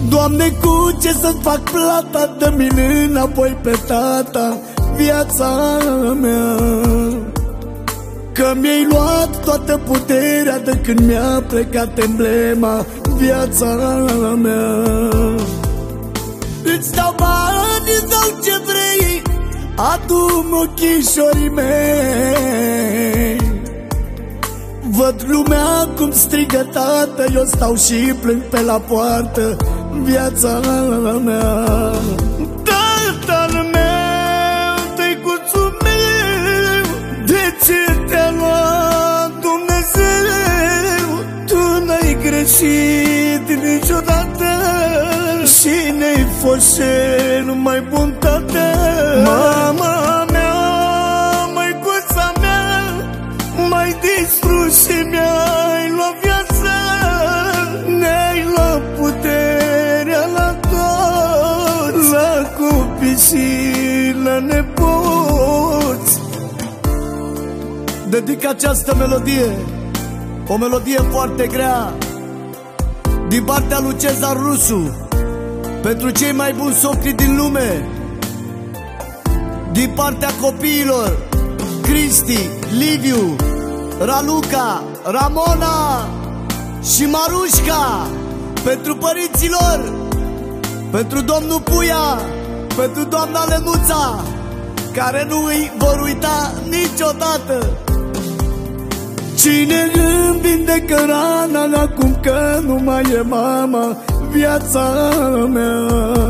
Doamne, cu ce să-ți fac plata? Dă-mi înapoi pe tata viața mea, că mi-ai luat toată puterea de când mi-a plecat emblema viața mea. Îți dau bani, îți dau ce vrei, adu-mi ochișorii mei. Văd lumea cum strigă tată, eu stau și plâng pe la poartă viața mea. Tatăl meu, tăicuțul meu, de ce te-a luat Dumnezeu? Tu n-ai greșit niciodată și ne-ai fost cel mai bun tată. Mama mea, măicuța mea, m-ai distrus și mi-ai luat viața. Ne-ai luat puterea la toți, la copii și la nepoți. Dedic această melodie, o melodie foarte grea, din partea lui Cezar Rusu, pentru cei mai buni socri din lume, din partea copiilor Cristi, Liviu, Raluca, Ramona și Marușca, pentru părinților, pentru domnul Puia, pentru doamna Lenuța, care nu îi vor uita niciodată. Cine îmi vindecă rana acum că nu mai e mama viața mea?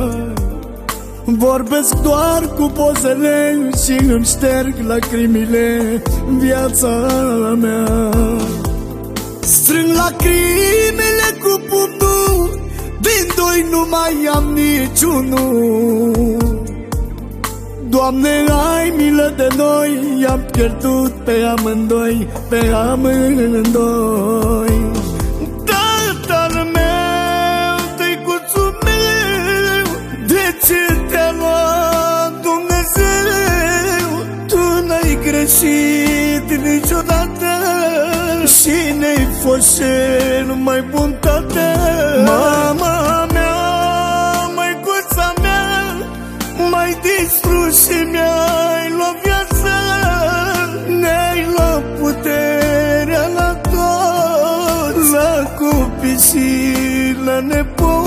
Vorbesc doar cu pozele și îmi șterg lacrimile viața mea. Strâng lacrimile cu pumnul, din doi nu mai am niciunul. Doamne, ai milă de noi, i-am pierdut pe amândoi, pe amândoi. Tatăl meu, tăicuțul meu, de ce te-a luat Dumnezeu? Tu n-ai greșit niciodată și ne-ai fost cel mai bun tată. Mama mea, măicuța mea, m-ai distrus și mi-ai luat viața. Ne-ai luat puterea la toți, la copii și la nepoți.